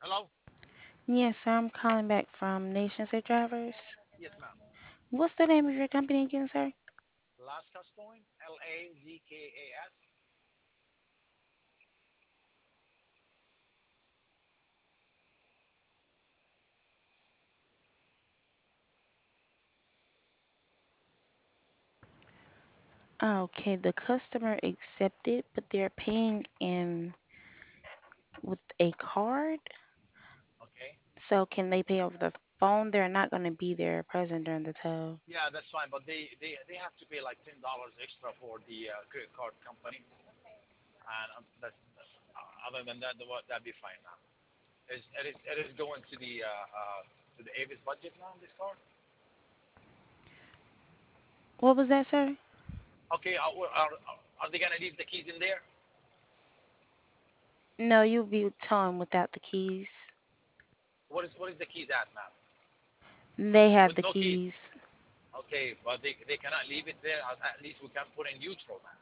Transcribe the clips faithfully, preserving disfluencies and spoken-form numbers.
Hello? Yes, sir. I'm calling back from Nation State Drivers. Yes, ma'am. What's the name of your company again, sir? Lazka Stone, L A Z K A S. Okay, the customer accepted, but they're paying in with a card. Okay. So can they pay over the phone? They're not going to be there present during the tow. Yeah, that's fine, but they they, they have to pay like ten dollars extra for the uh, credit card company, and um, that's, that's uh, other than that, the, what that'd be fine now. Is it is it is going to the uh, uh to the Avis budget now? This car? What was that, sir? Okay. Are, are are they gonna leave the keys in there? No, you'll be towing without the keys. What is what is the keys at, ma'am? They have With the no keys. keys. Okay, but they they cannot leave it there. At at least we can put in neutral, ma'am.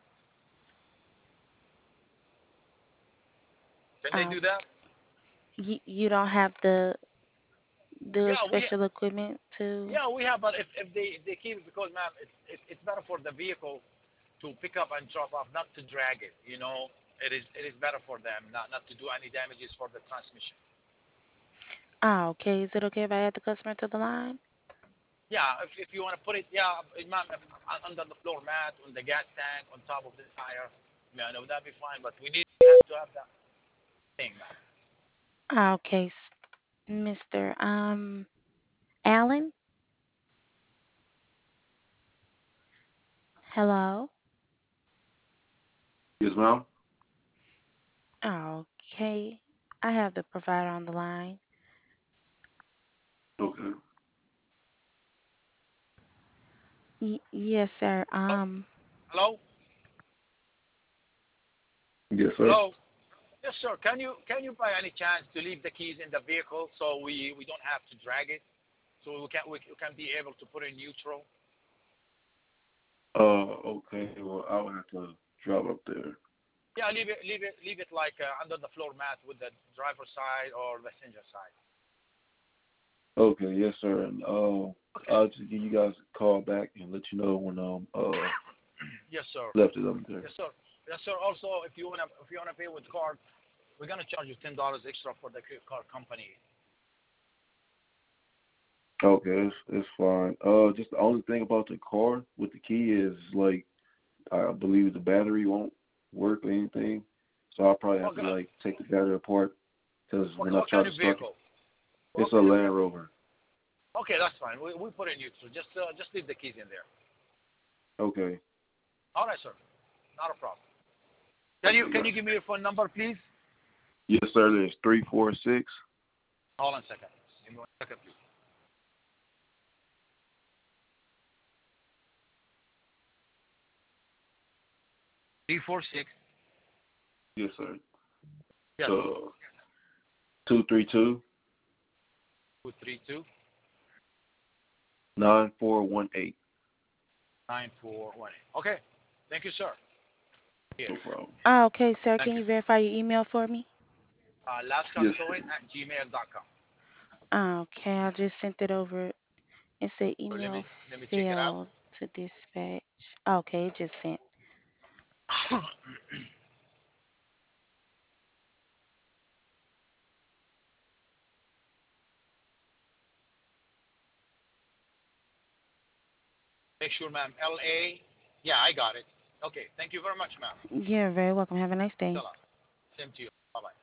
Can they Uh, do that? you, you don't have the the Yeah, we special equipment to. Yeah, we have, but if, if they if they keep it, because ma'am, it's it, it's better for the vehicle to pick up and drop off, not to drag it. You know, it is it is better for them not not to do any damages for the transmission. Ah, okay. Is it okay if I add the customer to the line? Yeah, if, if you want to put it, yeah, ma'am, if, uh, under the floor mat, on the gas tank, on top of the tire, yeah, no, that'd be fine. But we need we have to have that thing, ma'am. Ah, okay, s- mister Um, Allen. Hello. Yes, ma'am. Okay. I have the provider on the line. Okay. Y- yes, sir. Oh, Um, hello, Yes, sir. hello. Yes, sir. Can you can you by any chance to leave the keys in the vehicle so we we don't have to drag it, so we can we can be able to put in neutral. Uh, okay. Well, I would have to drive up there. Yeah, leave it, leave it, leave it like uh, under the floor mat with the driver's side or the passenger side. Okay. Yes, sir. And uh, Okay. I'll just give you guys a call back and let you know when um uh Yes, sir. left it up there. Yes, sir. Yes, sir. Also, if you wanna, if you wanna pay with card, we're gonna charge you ten dollars extra for the credit card company. Okay, it's it's fine. Uh, just the only thing about the car with the key is like I believe the battery won't work or anything, so I'll probably have What, to ki- like take the battery apart because what, when I what try kind to of start it, vehicle? it's What a kind of Land vehicle? Rover. Okay, that's fine. We we put in neutral. Just uh, just leave the keys in there. Okay. All right, sir. Not a problem. Can you Okay, can got you you. give me your phone number, please? Yes, sir. There's three four six. Hold on a second. Give me one second, please. Three four six. Yes, sir. Yes. Uh, two three two Two three two nine four one eight. nine four one eight. Okay. Thank you, sir. Here. No problem. ah, okay, sir. Thank Can you. you verify your email for me? Uh, Yes, lastcastowing sir. at gmail dot com. Ah, okay, I just sent it over. It said So let me email let me check it out. failed to dispatch. Okay, it just sent. Make sure, ma'am. L A. Yeah, I got it. Okay. Thank you very much, ma'am. You're very welcome. Have a nice day. Salam. Same to you. Bye bye.